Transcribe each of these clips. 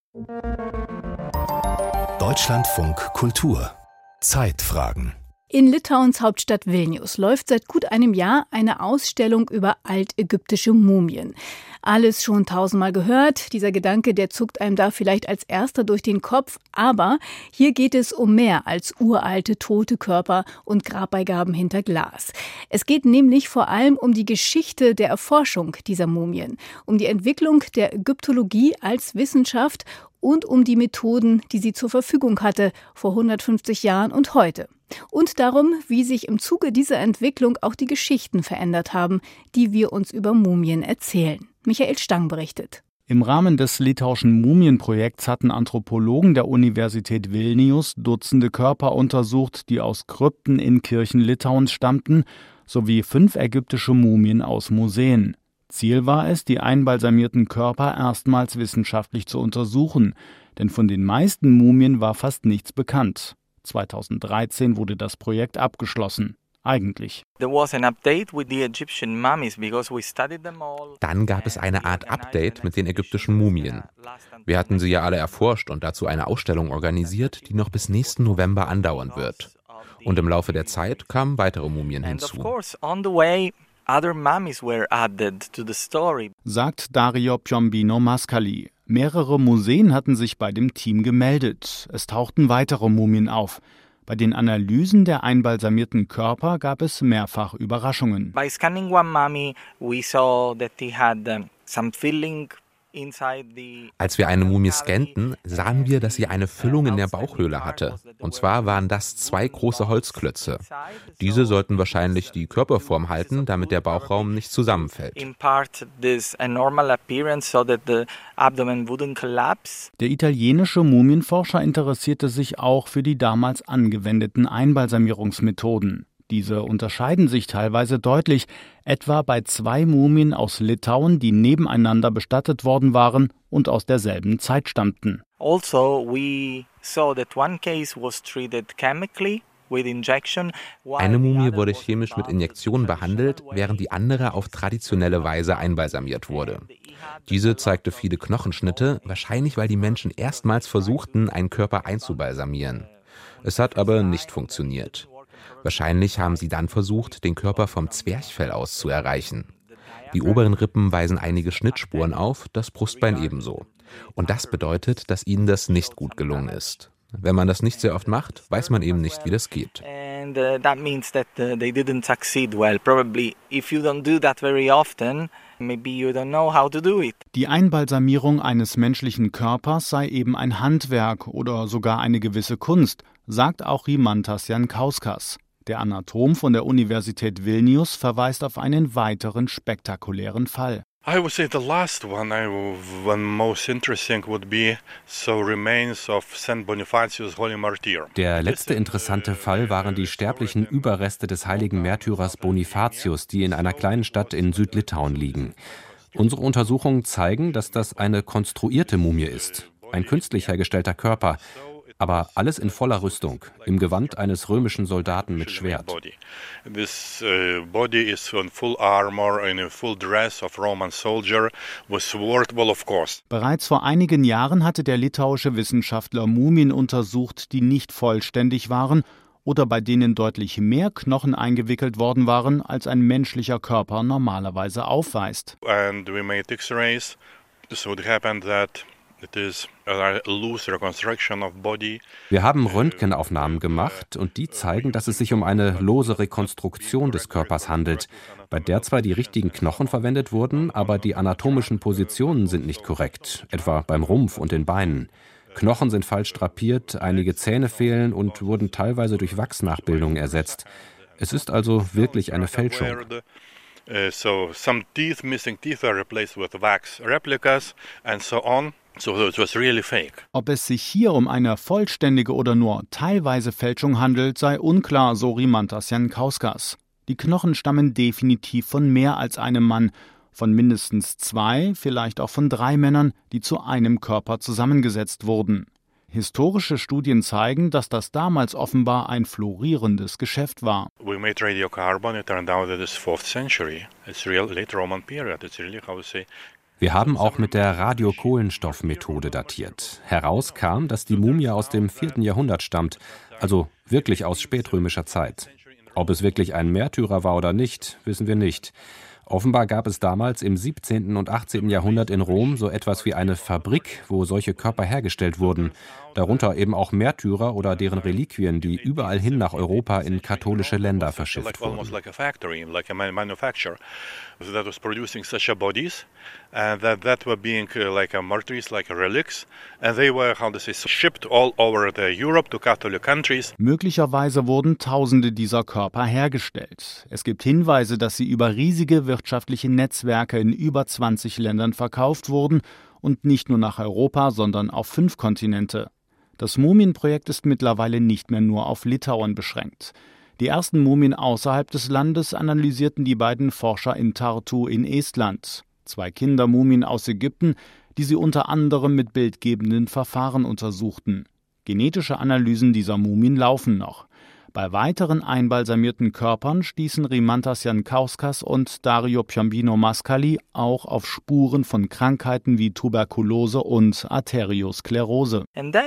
Deutschlandfunk Kultur Zeitfragen. In Litauens Hauptstadt Vilnius läuft seit gut einem Jahr eine Ausstellung über altägyptische Mumien. Alles schon tausendmal gehört. Dieser Gedanke, der zuckt einem da vielleicht als erster durch den Kopf. Aber hier geht es um mehr als uralte, tote Körper und Grabbeigaben hinter Glas. Es geht nämlich vor allem um die Geschichte der Erforschung dieser Mumien, um die Entwicklung der Ägyptologie als Wissenschaft und um die Methoden, die sie zur Verfügung hatte vor 150 Jahren und heute. Und darum, wie sich im Zuge dieser Entwicklung auch die Geschichten verändert haben, die wir uns über Mumien erzählen. Michael Stang berichtet. Im Rahmen des litauischen Mumienprojekts hatten Anthropologen der Universität Vilnius Dutzende Körper untersucht, die aus Krypten in Kirchen Litauens stammten, sowie 5 ägyptische Mumien aus Museen. Ziel war es, die einbalsamierten Körper erstmals wissenschaftlich zu untersuchen, denn von den meisten Mumien war fast nichts bekannt. 2013 wurde das Projekt abgeschlossen. Eigentlich. Dann gab es eine Art Update mit den ägyptischen Mumien. Wir hatten sie ja alle erforscht und dazu eine Ausstellung organisiert, die noch bis nächsten November andauern wird. Und im Laufe der Zeit kamen weitere Mumien hinzu. Sagt Dario Piombino Mascali. Mehrere Museen hatten sich bei dem Team gemeldet. Es tauchten weitere Mumien auf. Bei den Analysen der einbalsamierten Körper gab es mehrfach Überraschungen. By scanning one mummy, we saw that he had some filling. Als wir eine Mumie scannten, sahen wir, dass sie eine Füllung in der Bauchhöhle hatte. Und zwar waren das 2 große Holzklötze. Diese sollten wahrscheinlich die Körperform halten, damit der Bauchraum nicht zusammenfällt. Der italienische Mumienforscher interessierte sich auch für die damals angewendeten Einbalsamierungsmethoden. Diese unterscheiden sich teilweise deutlich, etwa bei 2 Mumien aus Litauen, die nebeneinander bestattet worden waren und aus derselben Zeit stammten. Eine Mumie wurde chemisch mit Injektionen behandelt, während die andere auf traditionelle Weise einbalsamiert wurde. Diese zeigte viele Knochenschnitte, wahrscheinlich weil die Menschen erstmals versuchten, einen Körper einzubalsamieren. Es hat aber nicht funktioniert. Wahrscheinlich haben sie dann versucht, den Körper vom Zwerchfell aus zu erreichen. Die oberen Rippen weisen einige Schnittspuren auf, das Brustbein ebenso. Und das bedeutet, dass ihnen das nicht gut gelungen ist. Wenn man das nicht sehr oft macht, weiß man eben nicht, wie das geht. Die Einbalsamierung eines menschlichen Körpers sei eben ein Handwerk oder sogar eine gewisse Kunst, sagt auch Rimantas Jankauskas. Der Anatom von der Universität Vilnius verweist auf einen weiteren spektakulären Fall. I would say the last one most interesting would be remains of Saint Bonifatius Holy Martyr. Der letzte interessante Fall waren die sterblichen Überreste des heiligen Märtyrers Bonifatius, die in einer kleinen Stadt in Südlitauen liegen. Unsere Untersuchungen zeigen, dass das eine konstruierte Mumie ist, ein künstlich hergestellter Körper. Aber alles in voller Rüstung, im Gewand eines römischen Soldaten mit Schwert. Bereits vor einigen Jahren hatte der litauische Wissenschaftler Mumien untersucht, die nicht vollständig waren oder bei denen deutlich mehr Knochen eingewickelt worden waren, als ein menschlicher Körper normalerweise aufweist. And we made X-rays, so it happened that wir haben Röntgenaufnahmen gemacht und die zeigen, dass es sich um eine lose Rekonstruktion des Körpers handelt, bei der zwar die richtigen Knochen verwendet wurden, aber die anatomischen Positionen sind nicht korrekt, etwa beim Rumpf und den Beinen. Knochen sind falsch drapiert, einige Zähne fehlen und wurden teilweise durch Wachsnachbildungen ersetzt. Es ist also wirklich eine Fälschung. So some missing teeth are replaced with wax replicas and so on. So it was really fake. Ob es sich hier um eine vollständige oder nur teilweise Fälschung handelt, sei unklar, so Rimantas Jankauskas. Die Knochen stammen definitiv von mehr als einem Mann, von mindestens 2, vielleicht auch von 3 Männern, die zu einem Körper zusammengesetzt wurden. Historische Studien zeigen, dass das damals offenbar ein florierendes Geschäft war. We made radiocarbon, it turned out that it's 4th century. It's real late Roman period. It's really, how to say, Wir haben auch mit der Radiokohlenstoffmethode datiert. Heraus kam, dass die Mumie aus dem 4. Jahrhundert stammt, also wirklich aus spätrömischer Zeit. Ob es wirklich ein Märtyrer war oder nicht, wissen wir nicht. Offenbar gab es damals im 17. und 18. Jahrhundert in Rom so etwas wie eine Fabrik, wo solche Körper hergestellt wurden. Darunter eben auch Märtyrer oder deren Reliquien, die überall hin nach Europa in katholische Länder verschifft wurden. Möglicherweise wurden Tausende dieser Körper hergestellt. Es gibt Hinweise, dass sie über riesige wirtschaftliche Netzwerke in über 20 Ländern verkauft wurden und nicht nur nach Europa, sondern auf 5 Kontinente. Das Mumienprojekt ist mittlerweile nicht mehr nur auf Litauen beschränkt. Die ersten Mumien außerhalb des Landes analysierten die beiden Forscher in Tartu in Estland. 2 Kindermumien aus Ägypten, die sie unter anderem mit bildgebenden Verfahren untersuchten. Genetische Analysen dieser Mumien laufen noch. Bei weiteren einbalsamierten Körpern stießen Rimantas Jankauskas und Dario Piombino Mascali auch auf Spuren von Krankheiten wie Tuberkulose und Arteriosklerose.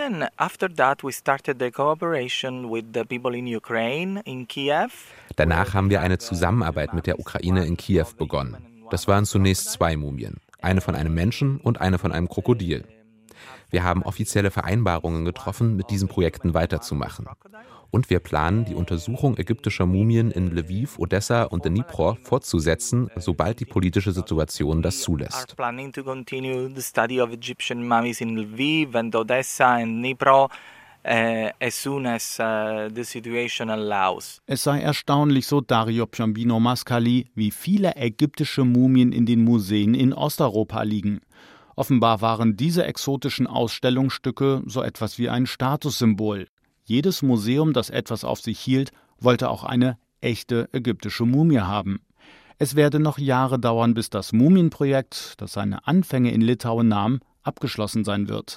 Danach haben wir eine Zusammenarbeit mit der Ukraine in Kiew begonnen. Das waren zunächst 2 Mumien, eine von einem Menschen und eine von einem Krokodil. Wir haben offizielle Vereinbarungen getroffen, mit diesen Projekten weiterzumachen. Und wir planen, die Untersuchung ägyptischer Mumien in Lviv, Odessa und Dnipro fortzusetzen, sobald die politische Situation das zulässt. Es sei erstaunlich, so Dario Piombino Mascali, wie viele ägyptische Mumien in den Museen in Osteuropa liegen. Offenbar waren diese exotischen Ausstellungsstücke so etwas wie ein Statussymbol. Jedes Museum, das etwas auf sich hielt, wollte auch eine echte ägyptische Mumie haben. Es werde noch Jahre dauern, bis das Mumienprojekt, das seine Anfänge in Litauen nahm, abgeschlossen sein wird.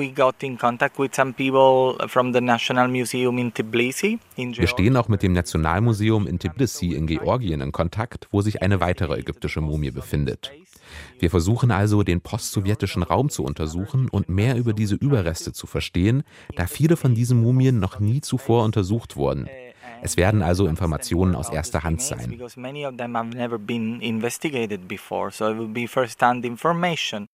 Wir stehen auch mit dem Nationalmuseum in Tbilisi in Georgien in Kontakt, wo sich eine weitere ägyptische Mumie befindet. Wir versuchen also, den postsowjetischen Raum zu untersuchen und mehr über diese Überreste zu verstehen, da viele von diesen Mumien noch nie zuvor untersucht wurden. Es werden also Informationen aus erster Hand sein.